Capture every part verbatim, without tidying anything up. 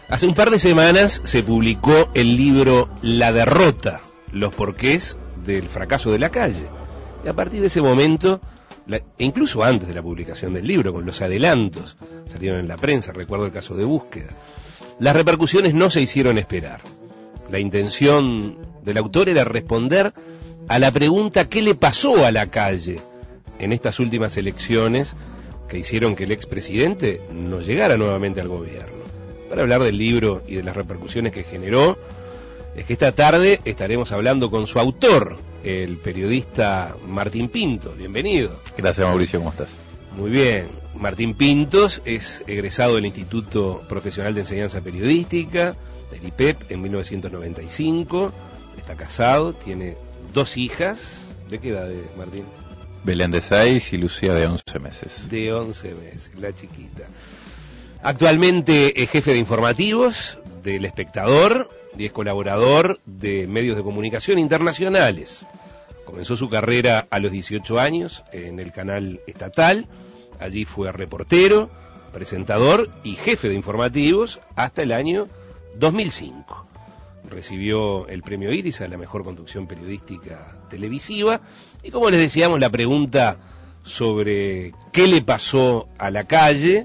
Hace un par de semanas se publicó el libro La Derrota, los porqués del fracaso de la calle. Y a partir de ese momento, la, e incluso antes de la publicación del libro, con los adelantos, salieron en la prensa, recuerdo el caso de Búsqueda, las repercusiones no se hicieron esperar. La intención del autor era responder a la pregunta ¿qué le pasó a la calle en estas últimas elecciones que hicieron que el expresidente no llegara nuevamente al gobierno? Para hablar del libro y de las repercusiones que generó, es que esta tarde estaremos hablando con su autor, el periodista Martín Pintos. Bienvenido. Gracias, Mauricio, ¿cómo estás? Muy bien. Martín Pintos es egresado del Instituto Profesional de Enseñanza Periodística, del I P E P, en mil novecientos noventa y cinco. Está casado, tiene dos hijas. ¿De qué edad, de Martín? Belén de seis y Lucía de once meses. De once meses, la chiquita. Actualmente es jefe de informativos del Espectador y es colaborador de medios de comunicación internacionales. Comenzó su carrera a los dieciocho años en el canal estatal. Allí fue reportero, presentador y jefe de informativos hasta el año dos mil cinco. Recibió el premio Iris a la mejor conducción periodística televisiva. Y como les decíamos, la pregunta sobre qué le pasó a la calle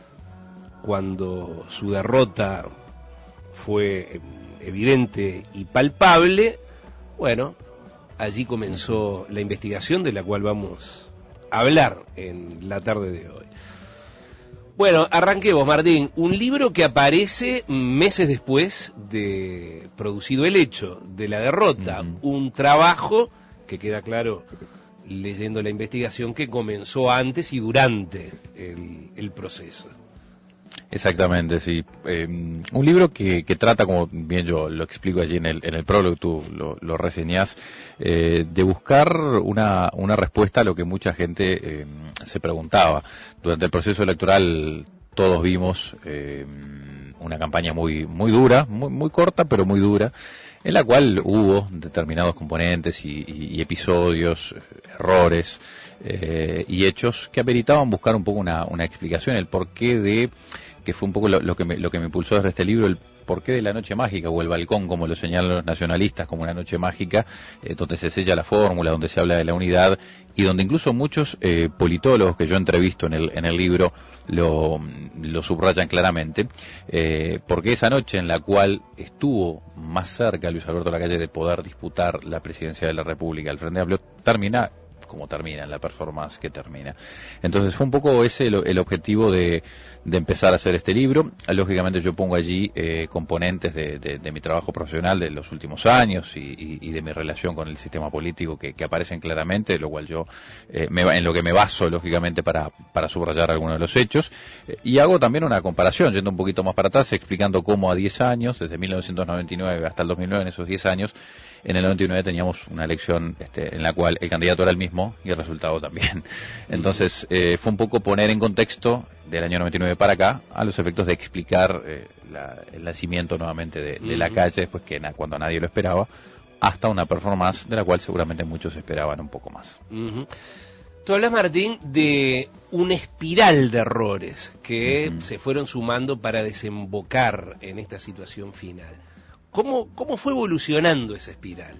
cuando su derrota fue evidente y palpable, bueno, allí comenzó la investigación de la cual vamos a hablar en la tarde de hoy. Bueno, arranquemos, Martín. Un libro que aparece meses después de producido el hecho de la derrota. Uh-huh. Un trabajo que queda claro leyendo la investigación que comenzó antes y durante el, el proceso. Exactamente, sí. Eh, un libro que, que trata, como bien yo lo explico allí en el, en el prólogo, tú lo, lo reseñás, eh, de buscar una, una respuesta a lo que mucha gente eh, se preguntaba. Durante el proceso electoral todos vimos eh, una campaña muy, muy dura, muy, muy corta, pero muy dura, en la cual hubo determinados componentes y, y, y episodios, errores eh, y hechos que ameritaban buscar un poco una, una explicación, el porqué de, que fue un poco lo, lo que me, lo que me impulsó desde este libro, el porqué de la noche mágica, o el balcón, como lo señalan los nacionalistas, como una noche mágica, eh, donde se sella la fórmula, donde se habla de la unidad, y donde incluso muchos eh, politólogos que yo entrevisto en el, en el libro lo, lo subrayan claramente, eh, porque esa noche en la cual estuvo más cerca Luis Alberto Lacalle de poder disputar la presidencia de la República, el Frente Amplio, termina como termina, en la performance que termina. Entonces fue un poco ese el, el objetivo de, de empezar a hacer este libro. Lógicamente yo pongo allí eh, componentes de, de, de mi trabajo profesional de los últimos años y, y, y de mi relación con el sistema político que, que aparecen claramente, lo cual yo eh, me, en lo que me baso lógicamente para, para subrayar algunos de los hechos, eh, y hago también una comparación, yendo un poquito más para atrás, explicando cómo a diez años, desde mil novecientos noventa y nueve hasta el dos mil nueve, en esos diez años, en el noventa y nueve teníamos una elección este, en la cual el candidato era el mismo y el resultado también. Entonces eh, fue un poco poner en contexto del año noventa y nueve para acá a los efectos de explicar eh, la, el nacimiento nuevamente de, de la calle, después que na, cuando nadie lo esperaba, hasta una performance de la cual seguramente muchos esperaban un poco más. Uh-huh. Tú hablas, Martín, de una espiral de errores que uh-huh. se fueron sumando para desembocar en esta situación final. ¿Cómo, cómo fue evolucionando esa espiral?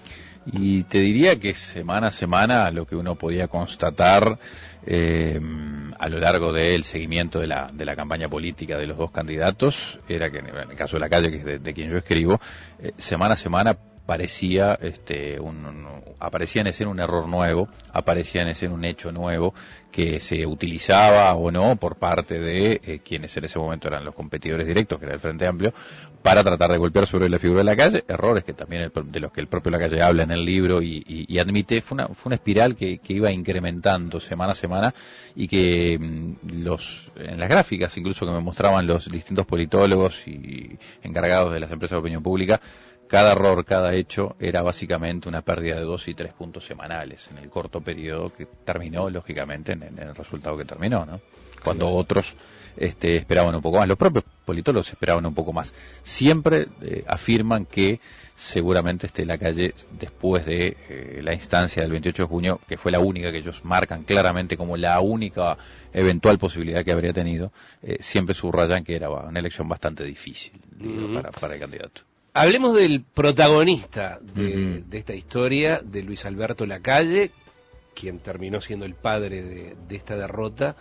Y te diría que semana a semana lo que uno podía constatar eh, a lo largo del seguimiento de la, de la campaña política de los dos candidatos era que, en el caso de la calle, que es de, de quien yo escribo, eh, semana a semana parecía este un, un, aparecía en escena un error nuevo, aparecía en escena un hecho nuevo que se utilizaba o no por parte de eh, quienes en ese momento eran los competidores directos, que era el Frente Amplio, para tratar de golpear sobre la figura de la calle, errores que también el, de los que el propio Lacalle habla en el libro y, y, y admite. Fue una, fue una espiral que, que iba incrementando semana a semana y que mm, los en las gráficas incluso que me mostraban los distintos politólogos y encargados de las empresas de opinión pública cada error, cada hecho era básicamente una pérdida de dos y tres puntos semanales en el corto periodo que terminó, lógicamente, en, en el resultado que terminó, ¿no? Cuando sí. otros este, esperaban un poco más, los propios politólogos esperaban un poco más. Siempre eh, afirman que seguramente este, Lacalle, después de eh, la instancia del veintiocho de junio, que fue la única que ellos marcan claramente como la única eventual posibilidad que habría tenido, eh, siempre subrayan que era una elección bastante difícil, digo, uh-huh. para, para el candidato. Hablemos del protagonista de, uh-huh. de esta historia, de Luis Alberto Lacalle, quien terminó siendo el padre de, de esta derrota,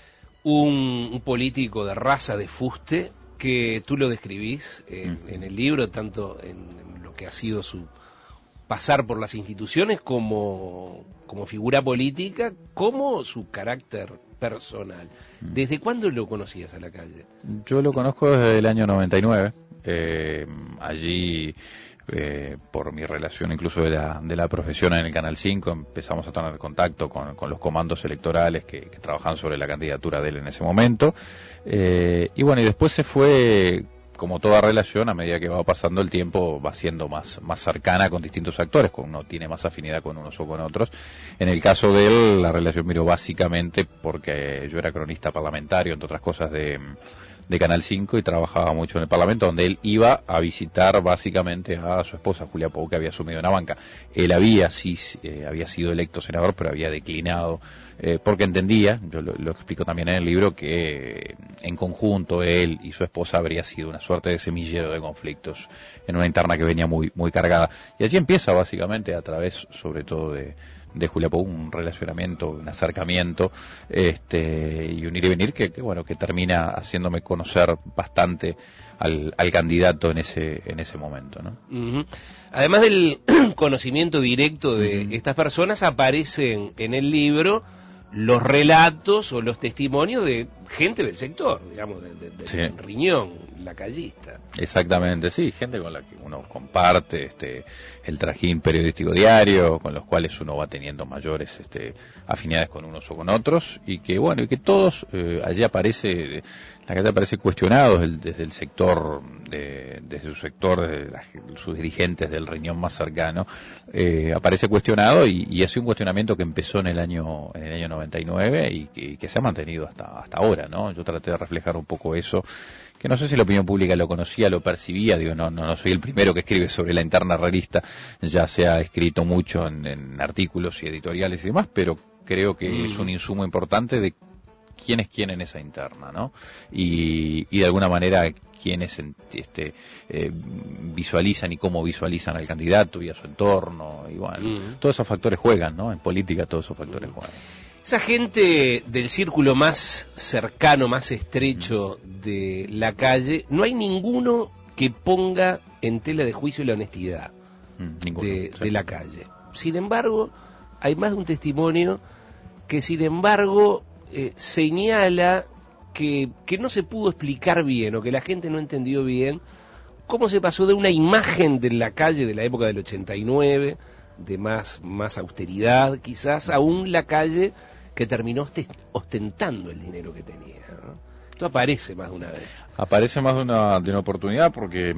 un, un político de raza de fuste, que tú lo describís en, uh-huh. en el libro, tanto en lo que ha sido su pasar por las instituciones como, como figura política, como su carácter personal. ¿Desde cuándo lo conocías a Lacalle? Yo lo conozco desde el año noventa y nueve. Eh, allí, eh, por mi relación incluso de la, de la profesión en el Canal cinco, empezamos a tener contacto con, con los comandos electorales que, que trabajaban sobre la candidatura de él en ese momento. Eh, y bueno, y después se fue, como toda relación, a medida que va pasando el tiempo, va siendo más, más cercana con distintos actores, con uno tiene más afinidad con unos o con otros. En el caso de él, la relación miró básicamente porque yo era cronista parlamentario, entre otras cosas, de, de Canal cinco, y trabajaba mucho en el Parlamento, donde él iba a visitar básicamente a su esposa, Julia Pou, que había asumido una banca. Él había, sí, eh, había sido electo senador, pero había declinado, eh, porque entendía, yo lo, lo explico también en el libro, que en conjunto él y su esposa habría sido una suerte de semillero de conflictos en una interna que venía muy, muy cargada. Y allí empieza básicamente, a través sobre todo de de Julia Pou, un relacionamiento, un acercamiento, este, y un ir y venir que, que bueno, que termina haciéndome conocer bastante al, al candidato en ese, en ese momento, ¿no? Uh-huh. Además del conocimiento directo de uh-huh. estas personas, aparecen en el libro los relatos o los testimonios de gente del sector, digamos, del de, de, sí. riñón, lacallista. Exactamente, sí, gente con la que uno comparte este el trajín periodístico diario, con los cuales uno va teniendo mayores este afinidades con unos o con otros, y que bueno, y que todos, eh, allí aparece, la calle aparece cuestionados el, desde el sector, de, desde su sector, de la, sus dirigentes del riñón más cercano, eh, aparece cuestionado, y, y es un cuestionamiento que empezó en el año en el año noventa y nueve y que, y que se ha mantenido hasta hasta ahora, ¿no? Yo traté de reflejar un poco eso, que no sé si la opinión pública lo conocía, lo percibía, digo, no, no, no soy el primero que escribe sobre la interna realista, ya se ha escrito mucho en, en artículos y editoriales y demás, pero creo que mm. es un insumo importante de quién es quién en esa interna, ¿no? Y, y de alguna manera quiénes este, eh, visualizan y cómo visualizan al candidato y a su entorno, y bueno, mm. todos esos factores juegan, ¿no? En política todos esos factores mm. juegan. Esa gente del círculo más cercano, más estrecho de Lacalle, no hay ninguno que ponga en tela de juicio la honestidad mm, ninguno, de, sí. de Lacalle. Sin embargo, hay más de un testimonio que, sin embargo, eh, señala que, que no se pudo explicar bien, o que la gente no entendió bien cómo se pasó de una imagen de Lacalle de la época del ochenta y nueve, de más, más austeridad quizás, a un Lacalle que terminó ostentando el dinero que tenía, ¿no? Esto aparece más de una vez. Aparece más de una, de una oportunidad, porque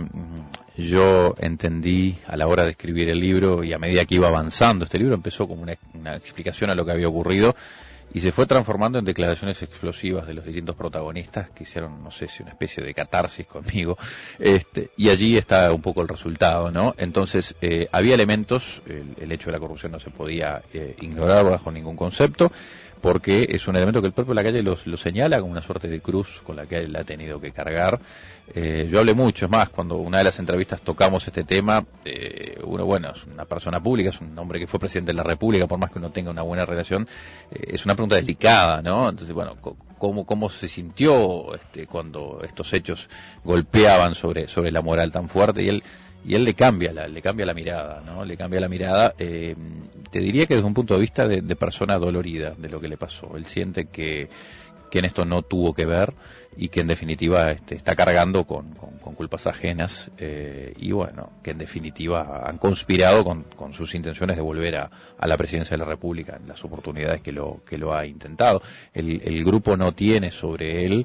yo entendí a la hora de escribir el libro, y a medida que iba avanzando este libro, empezó como una, una explicación a lo que había ocurrido, y se fue transformando en declaraciones explosivas de los distintos protagonistas que hicieron, no sé si una especie de catarsis conmigo, este, y allí está un poco el resultado, ¿no? Entonces, eh, había elementos, el, el hecho de la corrupción no se podía eh, ignorar bajo ningún concepto, porque es un elemento que el propio Lacalle lo, lo señala como una suerte de cruz con la que él ha tenido que cargar. Eh, yo hablé mucho, es más, cuando una de las entrevistas tocamos este tema, eh, uno, bueno, es una persona pública, es un hombre que fue presidente de la República, por más que uno tenga una buena relación, eh, es una pregunta delicada, ¿no? Entonces, bueno, ¿cómo, cómo se sintió este, cuando estos hechos golpeaban sobre, sobre la moral tan fuerte? Y él y él le cambia la, le cambia la mirada, ¿no? Le cambia la mirada, eh, te diría que desde un punto de vista de, de persona dolorida de lo que le pasó. Él siente que, que en esto no tuvo que ver, y que en definitiva este, está cargando con, con, con culpas ajenas, eh, y bueno, que en definitiva han conspirado con, con sus intenciones de volver a, a la presidencia de la República en las oportunidades que lo, que lo ha intentado. El, el grupo no tiene sobre él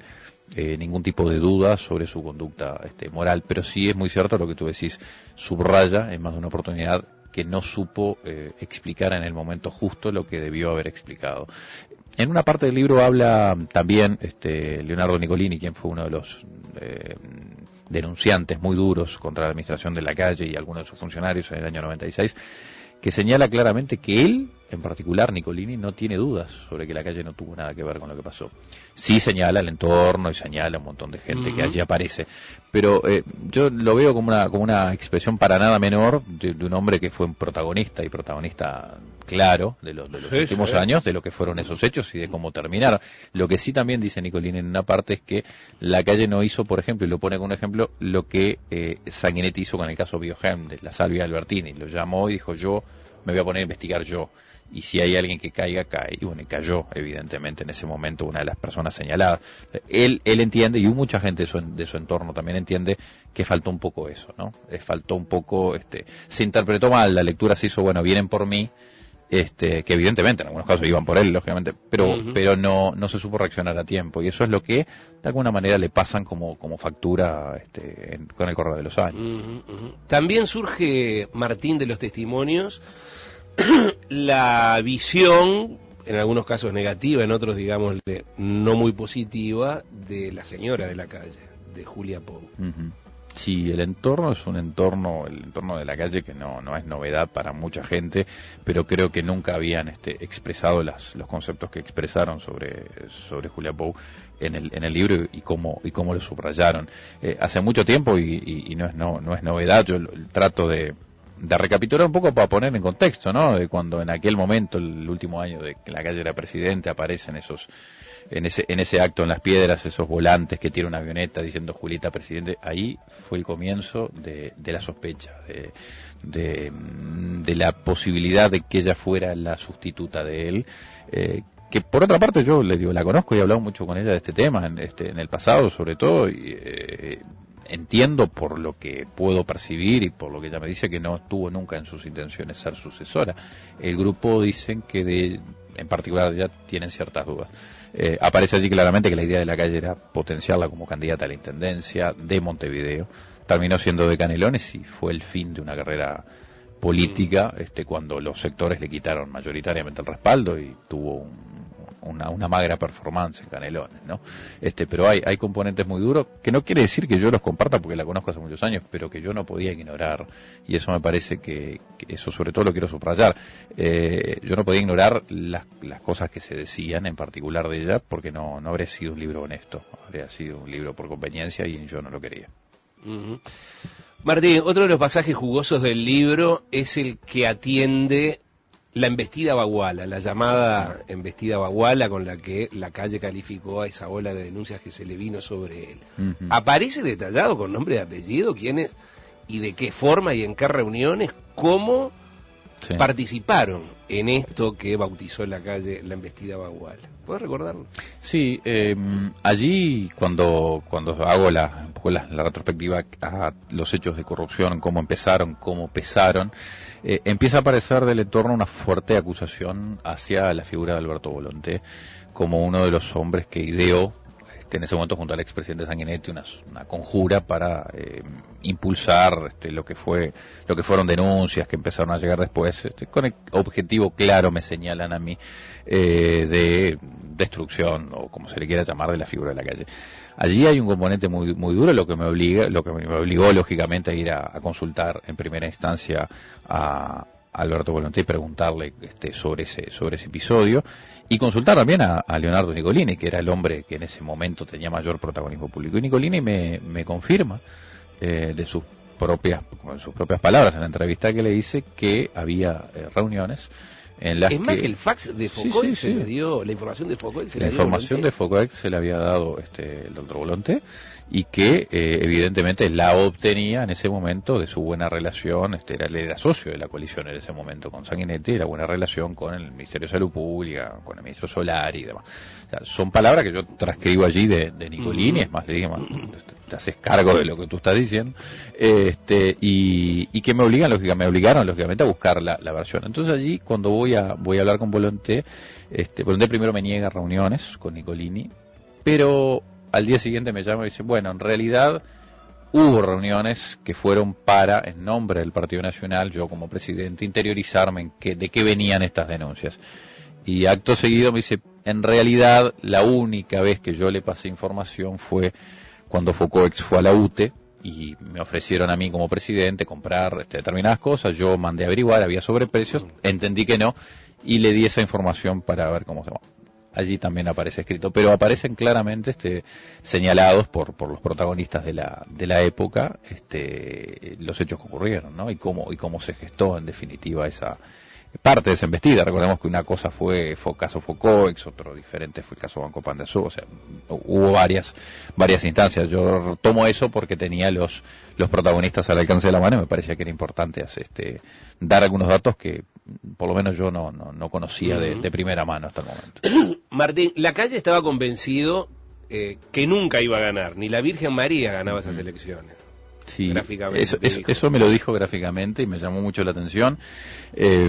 eh, ningún tipo de duda sobre su conducta este, moral, pero sí es muy cierto lo que tú decís, subraya en más de una oportunidad que no supo eh, explicar en el momento justo lo que debió haber explicado. En una parte del libro habla también este, Leonardo Nicolini, quien fue uno de los eh, denunciantes muy duros contra la administración de Lacalle y algunos de sus funcionarios en el año noventa y seis, que señala claramente que él, en particular Nicolini, no tiene dudas sobre que Lacalle no tuvo nada que ver con lo que pasó. Sí señala el entorno y señala un montón de gente uh-huh. que allí aparece, pero eh, yo lo veo como una como una expresión para nada menor de, de un hombre que fue un protagonista y protagonista claro de los, de los sí, últimos sí. años, de lo que fueron esos hechos y de cómo terminaron. Lo que sí también dice Nicolini en una parte es que Lacalle no hizo, por ejemplo, y lo pone como un ejemplo, lo que eh, Sanguinetti hizo con el caso Biohem, de la Salvia Albertini. Lo llamó y dijo, yo me voy a poner a investigar yo. Y si hay alguien que caiga, cae. Y bueno, y cayó, evidentemente, en ese momento una de las personas señaladas. Él él entiende, y mucha gente de su, de su entorno también entiende, que faltó un poco eso, ¿no? Eh, faltó un poco, este, se interpretó mal, la lectura se hizo, bueno, vienen por mí, este, que evidentemente en algunos casos iban por él, lógicamente, pero uh-huh. pero no no se supo reaccionar a tiempo. Y eso es lo que, de alguna manera, le pasan como, como factura este, en, con el correr de los años. Uh-huh, uh-huh. También surge, Martín, de los testimonios, la visión, en algunos casos negativa, en otros, digamos, no muy positiva, de la señora de Lacalle, de Julia Pou. Uh-huh. Sí, el entorno es un entorno, el entorno de Lacalle que no no es novedad para mucha gente, pero creo que nunca habían este, expresado las, los conceptos que expresaron sobre sobre Julia Pou en el en el libro y cómo y cómo lo subrayaron. Eh, hace mucho tiempo y, y, y no es no no es novedad. Yo trato de de recapitular un poco para poner en contexto, ¿no? De cuando en aquel momento, el último año de que Lacalle era presidente, aparecen esos, en ese, en ese acto en Las Piedras, esos volantes que tiene una avioneta diciendo Julita presidente. Ahí fue el comienzo de, de la sospecha, de, de, de la posibilidad de que ella fuera la sustituta de él, eh, que por otra parte yo le digo, la conozco y he hablado mucho con ella de este tema, en, este, en el pasado sobre todo, y, eh, entiendo por lo que puedo percibir y por lo que ella me dice que no estuvo nunca en sus intenciones ser sucesora. El grupo dicen que de, en particular ya tienen ciertas dudas. Eh, aparece allí claramente que la idea de Lacalle era potenciarla como candidata a la intendencia de Montevideo. Terminó siendo de Canelones y fue el fin de una carrera política este, cuando los sectores le quitaron mayoritariamente el respaldo y tuvo un Una, una magra performance en Canelones, ¿no? Este, pero hay, hay componentes muy duros, que no quiere decir que yo los comparta porque la conozco hace muchos años, pero que yo no podía ignorar, y eso me parece que, que eso sobre todo lo quiero subrayar. Eh, yo no podía ignorar las, las cosas que se decían, en particular de ella, porque no, no habría sido un libro honesto, habría sido un libro por conveniencia y yo no lo quería. Uh-huh. Martín, otro de los pasajes jugosos del libro es el que atiende la embestida baguala, la llamada embestida baguala con la que Lacalle calificó a esa ola de denuncias que se le vino sobre él. Uh-huh. Aparece detallado con nombre y apellido quiénes y de qué forma y en qué reuniones, cómo sí. participaron en esto que bautizó Lacalle la embestida baguala. ¿Puedes recordarlo? Sí, eh, allí cuando cuando hago la, un poco la, la retrospectiva a los hechos de corrupción, cómo empezaron, cómo pesaron, eh, empieza a aparecer del entorno una fuerte acusación hacia la figura de Alberto Volonté como uno de los hombres que ideó este, en ese momento junto al expresidente Sanguinetti una, una conjura para eh, impulsar este, lo que fue lo que fueron denuncias que empezaron a llegar después este, con el objetivo claro, me señalan a mí, eh, de destrucción o como se le quiera llamar de la figura de Lacalle. Allí hay un componente muy muy duro, lo que me obliga, lo que me obligó lógicamente a ir a, a consultar en primera instancia a Alberto Volonté y preguntarle este, sobre ese sobre ese episodio y consultar también a, a Leonardo Nicolini, que era el hombre que en ese momento tenía mayor protagonismo público. Y Nicolini me, me confirma eh, de sus propias con sus propias palabras en la entrevista que le hice que había eh, reuniones en las es que... más que el fax de Foucault sí, sí, se sí. le dio, la información de Foucault se la le dio información de Foucault se le había dado este, el doctor Volonté y que eh, evidentemente la obtenía en ese momento de su buena relación, este era, él era socio de la coalición en ese momento con Sanguinetti, y la buena relación con el Ministerio de Salud Pública, con el ministro Solari y demás. O sea, son palabras que yo transcribo allí de, de Nicolini, uh-huh. es más, le digo, te haces cargo de lo que tú estás diciendo, este y, y que me obligan, lógicamente, me obligaron lógicamente a buscar la, la versión. Entonces allí cuando voy a voy a hablar con Volonté, este Volonté primero me niega reuniones con Nicolini, pero al día siguiente me llama y dice, bueno, en realidad hubo reuniones que fueron para, en nombre del Partido Nacional, yo como presidente, interiorizarme en qué, de qué venían estas denuncias. Y acto seguido me dice, en realidad la única vez que yo le pasé información fue cuando Focoex fue a la U T E y me ofrecieron a mí como presidente comprar este, determinadas cosas, yo mandé a averiguar, había sobreprecios, entendí que no, y le di esa información para ver cómo se va. Allí también aparece escrito, pero aparecen claramente este, señalados por, por los protagonistas de la, de la época este, los hechos que ocurrieron, ¿no? Y cómo, y cómo se gestó en definitiva esa parte de esa embestida. Recordemos que una cosa fue, fue caso Focoex, otro diferente fue el caso Banco Pan de Azúcar, o sea, hubo varias varias instancias. Yo tomo eso porque tenía los los protagonistas al alcance de la mano y me parecía que era importante este, dar algunos datos que por lo menos yo no, no, no conocía de, de primera mano hasta el momento. Martín, Lacalle estaba convencido eh, que nunca iba a ganar, ni la Virgen María ganaba esas elecciones. Sí, eso, eso, eso me lo dijo gráficamente y me llamó mucho la atención. Eh,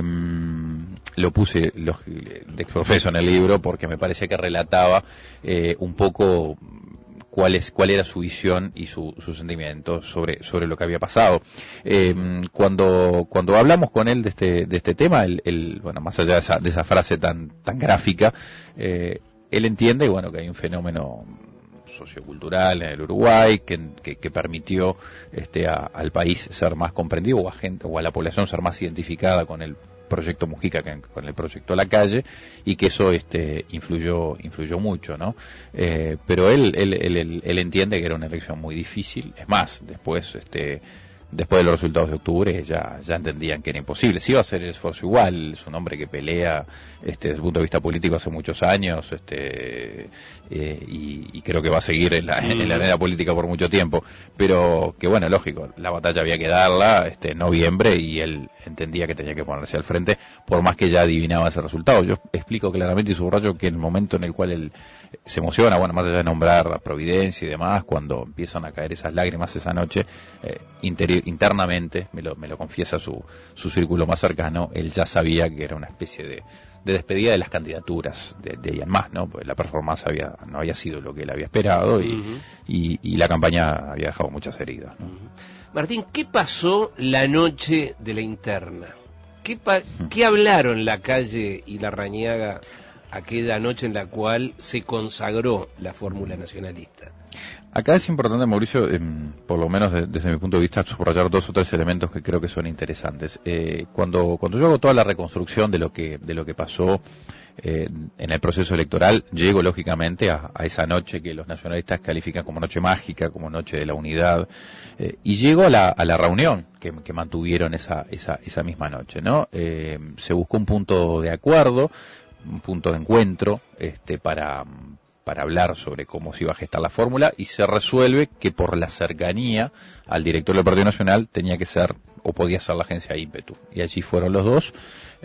lo puse lo, de exprofeso en el libro porque me parecía que relataba eh, un poco cuál es cuál era su visión y su, su sentimiento sobre sobre lo que había pasado. Eh, cuando cuando hablamos con él de este de este tema, él, él, bueno, más allá de esa, de esa frase tan tan gráfica, eh, él entiende, bueno, que hay un fenómeno sociocultural en el Uruguay que, que, que permitió este, a, al país ser más comprendido o a, gente, o a la población ser más identificada con el proyecto Mujica que con el proyecto Lacalle y que eso este, influyó influyó mucho, ¿no? Eh, pero él, él, él, él, él entiende que era una elección muy difícil. Es más, después este después de los resultados de octubre ya ya entendían que era imposible. Sí iba a hacer el esfuerzo igual, es un hombre que pelea este, desde el punto de vista político hace muchos años este eh, y, y creo que va a seguir en la, en la arena política por mucho tiempo, pero que bueno, lógico, la batalla había que darla este, en noviembre y él entendía que tenía que ponerse al frente por más que ya adivinaba ese resultado. Yo explico claramente y subrayo que en el momento en el cual él se emociona, bueno, más allá de nombrar a Providencia y demás, cuando empiezan a caer esas lágrimas esa noche, eh, interior, internamente, me lo, me lo confiesa su, su círculo más cercano, él ya sabía que era una especie de, de despedida de las candidaturas de, de ella en más, ¿no? Pues la performance había, no había sido lo que él había esperado y, uh-huh. y, y la campaña había dejado muchas heridas, ¿no? Uh-huh. Martín, ¿qué pasó la noche de la interna? ¿Qué, pa- uh-huh. ¿Qué hablaron Lacalle y Larrañaga aquella noche en la cual se consagró la fórmula nacionalista? Acá es importante, Mauricio, eh, por lo menos de, desde mi punto de vista, subrayar dos o tres elementos que creo que son interesantes. Eh, cuando cuando yo hago toda la reconstrucción de lo que de lo que pasó eh, en el proceso electoral, llego lógicamente a, a esa noche que los nacionalistas califican como noche mágica, como noche de la unidad, eh, y llego a la, a la reunión que, que mantuvieron esa, esa, esa misma noche, ¿no? Eh, se buscó un punto de acuerdo, un punto de encuentro, este, para para hablar sobre cómo se iba a gestar la fórmula y se resuelve que por la cercanía al director del Partido Nacional tenía que ser o podía ser la agencia ímpetu. Y allí fueron los dos.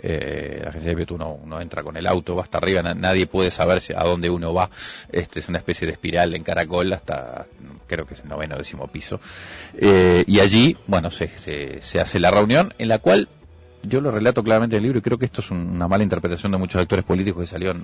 Eh, la agencia ímpetu no, no entra con el auto, va hasta arriba, nadie puede saber si, a dónde uno va. Este es una especie de espiral en caracol hasta, creo que es el noveno décimo piso. Eh, y allí, bueno, se, se, se hace la reunión en la cual yo lo relato claramente en el libro y creo que esto es una mala interpretación de muchos actores políticos que salieron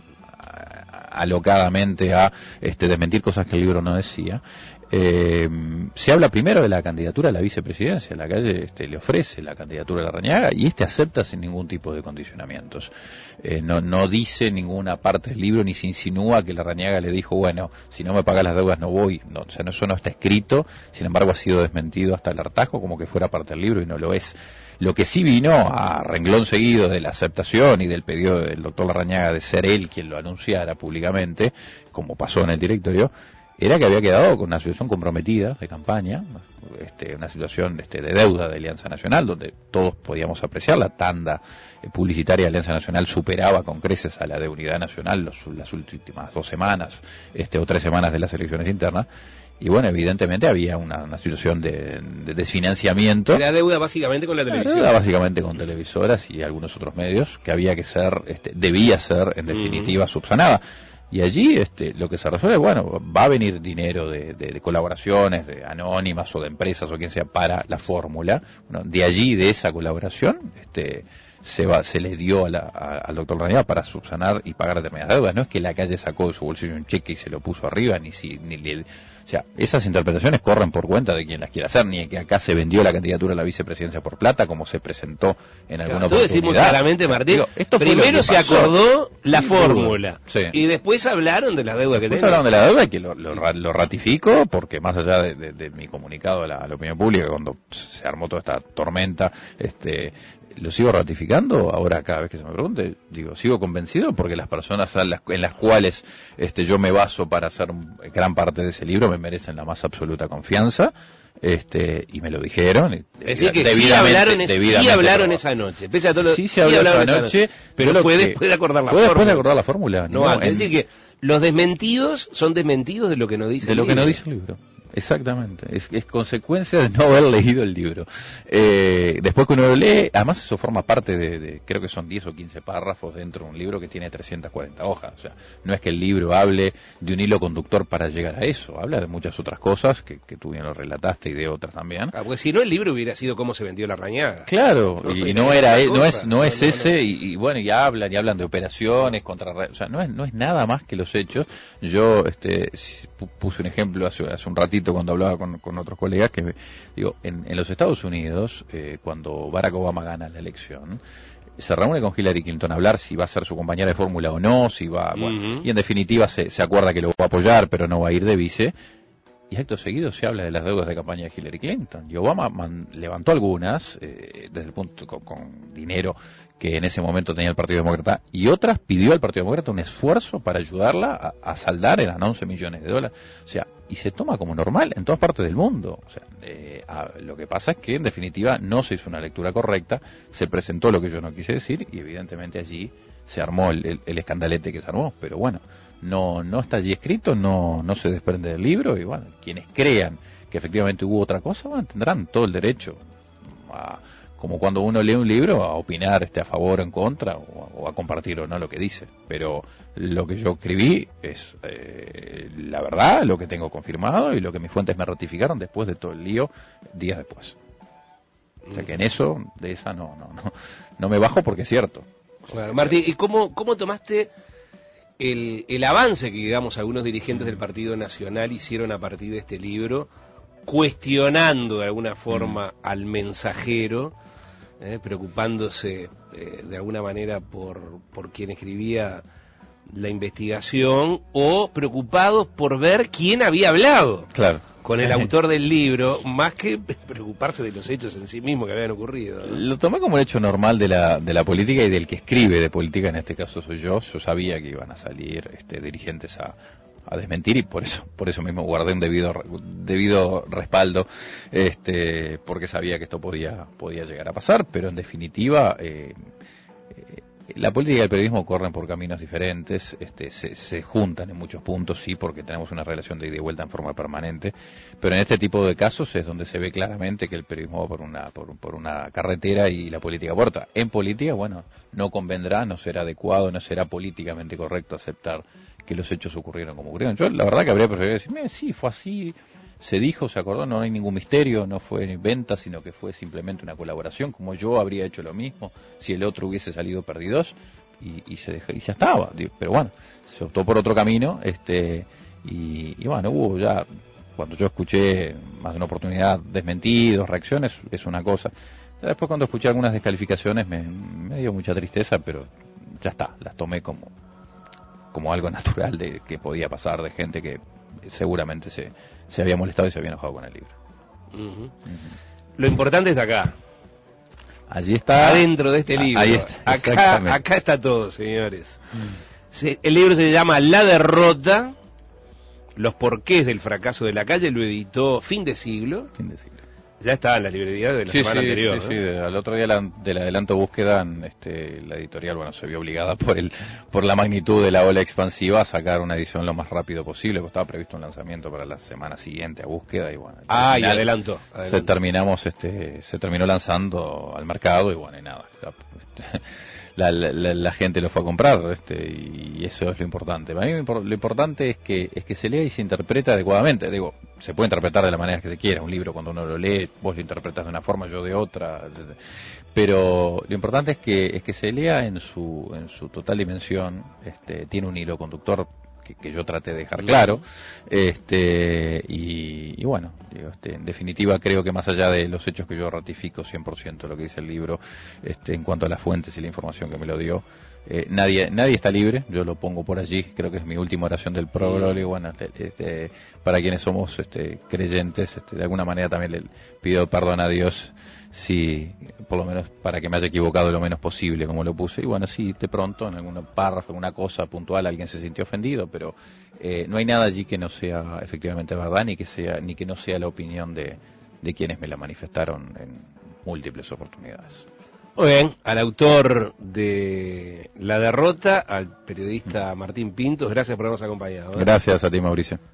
alocadamente a este, desmentir cosas que el libro no decía. Eh, se habla primero de la candidatura a la vicepresidencia. Lacalle este, le ofrece la candidatura a Larrañaga y este acepta sin ningún tipo de condicionamientos. Eh, no, no dice ninguna parte del libro ni se insinúa que Larrañaga le dijo, bueno, si no me pagas las deudas no voy. No, o sea, no, eso no está escrito, sin embargo ha sido desmentido hasta el hartazgo como que fuera parte del libro y no lo es. Lo que sí vino a renglón seguido de la aceptación y del pedido del doctor Larrañaga de ser él quien lo anunciara públicamente, como pasó en el directorio, era que había quedado con una situación comprometida de campaña, este, una situación este, de deuda de Alianza Nacional, donde todos podíamos apreciar la tanda eh, publicitaria de Alianza Nacional superaba con creces a la de Unidad Nacional los, las últimas dos semanas este, o tres semanas de las elecciones internas. Y bueno, evidentemente había una, una situación de, de desfinanciamiento. Era deuda básicamente con la televisión. Era básicamente con televisoras y algunos otros medios que había que ser, este, debía ser en definitiva uh-huh. subsanada. Y allí este, lo que se resuelve, bueno, va a venir dinero de, de, de colaboraciones, de anónimas o de empresas o quien sea para la fórmula. Bueno, de allí, de esa colaboración, este, se va, se le dio a la, a, al doctor Larrañaga para subsanar y pagar determinadas deudas. No es que la calle sacó de su bolsillo un cheque y se lo puso arriba, ni si, ni le, o sea, esas interpretaciones corren por cuenta de quien las quiera hacer, ni que acá se vendió la candidatura a la vicepresidencia por plata, como se presentó en alguna claro, oportunidad. Muy claramente, Martín, Digo, esto primero se acordó la sí, fórmula, sí. y después hablaron de la deuda que después tenían. hablaron de la deuda y que lo, lo, lo ratifico, porque más allá de, de, de mi comunicado a la, a la opinión pública, cuando se armó toda esta tormenta, este lo sigo ratificando. Ahora cada vez que se me pregunte, digo, sigo convencido porque las personas en las, en las cuales este yo me baso para hacer gran parte de ese libro me merecen la más absoluta confianza, este y me lo dijeron. Es decir, que sí hablaron, es, sí hablaron esa noche, pese a todo lo, sí se habló sí esa noche, noche, pero fue después de acordar la fue fórmula. después de acordar la fórmula. No, no, es decir que los desmentidos son desmentidos de lo que no dice de el lo libro. que no dice el libro. Exactamente, es, es consecuencia de no haber leído el libro. Eh, después que uno lo lee, además eso forma parte de, de, creo que son diez o quince párrafos dentro de un libro que tiene trescientas cuarenta hojas. O sea, no es que el libro hable de un hilo conductor para llegar a eso, habla de muchas otras cosas que, que tú bien lo relataste y de otras también. Ah, pues si no el libro hubiera sido cómo se vendió Larrañaga. Claro, no, y, y no era, no cosa, es, no, no es no, ese, no. Y, y bueno, y hablan, y hablan de operaciones contra, o sea, no es, no es nada más que los hechos. Yo, este, puse un ejemplo hace, hace un ratito cuando hablaba con con otros colegas que digo en, en los Estados Unidos eh, cuando Barack Obama gana la elección se reúne con Hillary Clinton a hablar si va a ser su compañera de fórmula o no, si va, uh-huh. bueno, y en definitiva se, se acuerda que lo va a apoyar pero no va a ir de vice, y acto seguido se habla de las deudas de campaña de Hillary Clinton, y Obama man, levantó algunas eh, desde el punto con, con dinero que en ese momento tenía el Partido Demócrata, y otras pidió al Partido Demócrata un esfuerzo para ayudarla a, a saldar, eran once millones de dólares, o sea, y se toma como normal en todas partes del mundo. O sea, eh, a, lo que pasa es que en definitiva no se hizo una lectura correcta, se presentó lo que yo no quise decir y evidentemente allí se armó el, el, el escandalete que se armó, pero bueno, no no está allí escrito, no no se desprende del libro, y bueno, quienes crean que efectivamente hubo otra cosa, bueno, tendrán todo el derecho a, como cuando uno lee un libro, a opinar este a favor o en contra, o, o a compartir o no lo que dice. Pero lo que yo escribí es eh, la verdad, lo que tengo confirmado y lo que mis fuentes me ratificaron después de todo el lío, días después. O sea que en eso, de esa no no no, no me bajo porque es cierto. Claro, Martín, ¿y cómo, cómo tomaste el, el avance que, digamos, algunos dirigentes del Partido Nacional hicieron a partir de este libro, cuestionando de alguna forma mm. al mensajero, eh, preocupándose eh, de alguna manera por, por quien escribía la investigación, o preocupados por ver quién había hablado claro. con el autor del libro, más que preocuparse de los hechos en sí mismos que habían ocurrido, ¿no? Lo tomé como un hecho normal de la de la política y del que escribe de política, en este caso soy yo. Yo sabía que iban a salir este, dirigentes a, a desmentir, y por eso por eso mismo guardé un debido debido respaldo, este porque sabía que esto podía podía llegar a pasar, pero en definitiva eh, eh, la política y el periodismo corren por caminos diferentes, este, se, se juntan en muchos puntos, sí, porque tenemos una relación de ida y vuelta en forma permanente, pero en este tipo de casos es donde se ve claramente que el periodismo va por una, por, por una carretera y la política por otra. En política, bueno, no convendrá, no será adecuado, no será políticamente correcto aceptar que los hechos ocurrieron como ocurrieron. Yo la verdad que habría preferido decir, sí, fue así, se dijo, se acordó, no hay ningún misterio, no fue venta, sino que fue simplemente una colaboración, como yo habría hecho lo mismo si el otro hubiese salido perdidos, y, y se dejó, y ya estaba. Pero bueno, se optó por otro camino, este y, y bueno, hubo ya, cuando yo escuché más de una oportunidad desmentidos, reacciones, es una cosa. Ya después cuando escuché algunas descalificaciones me, me dio mucha tristeza, pero ya está, las tomé como como algo natural de que podía pasar, de gente que seguramente se, se había molestado y se había enojado con el libro. Uh-huh. Uh-huh. Lo importante está acá. Allí está. Adentro de este libro. Ahí está. Acá, acá está todo, señores. Mm. Se, el libro se llama La Derrota, los porqués del fracaso de la calle, lo editó Fin de Siglo. Fin de Siglo. Ya está en la librería de la sí, semana sí, anterior. Sí, ¿no? sí, al otro día la, del adelanto búsqueda, este, la editorial, bueno, se vio obligada por el por la magnitud de la ola expansiva a sacar una edición lo más rápido posible, porque estaba previsto un lanzamiento para la semana siguiente a búsqueda, y bueno. Ah, y adelanto, adelanto. Se terminamos, este, se terminó lanzando al mercado, y bueno, y nada. Este, la, la, la gente lo fue a comprar, este, y eso es lo importante. Para mí lo importante es que es que se lea y se interprete adecuadamente. Digo, se puede interpretar de la manera que se quiera. Un libro, cuando uno lo lee, vos lo interpretas de una forma, yo de otra. Pero lo importante es que es que se lea en su en su total dimensión. Este, tiene un hilo conductor que, que yo traté de dejar claro. Este, y, y bueno, digo, este, en definitiva creo que más allá de los hechos que yo ratifico cien por ciento lo que dice el libro, este, en cuanto a las fuentes y la información que me lo dio, Eh, nadie nadie está libre, yo lo pongo por allí, creo que es mi última oración del prólogo, y bueno, este, para quienes somos este, creyentes, este, de alguna manera también le pido perdón a Dios, si por lo menos para que me haya equivocado lo menos posible, como lo puse, y bueno, sí, de pronto en algún párrafo, alguna cosa puntual, alguien se sintió ofendido, pero eh, no hay nada allí que no sea efectivamente verdad, ni que sea ni que no sea la opinión de, de quienes me la manifestaron en múltiples oportunidades. Muy bien, al autor de La Derrota, al periodista Martín Pintos, gracias por habernos acompañado, ¿eh? Gracias a ti, Mauricio.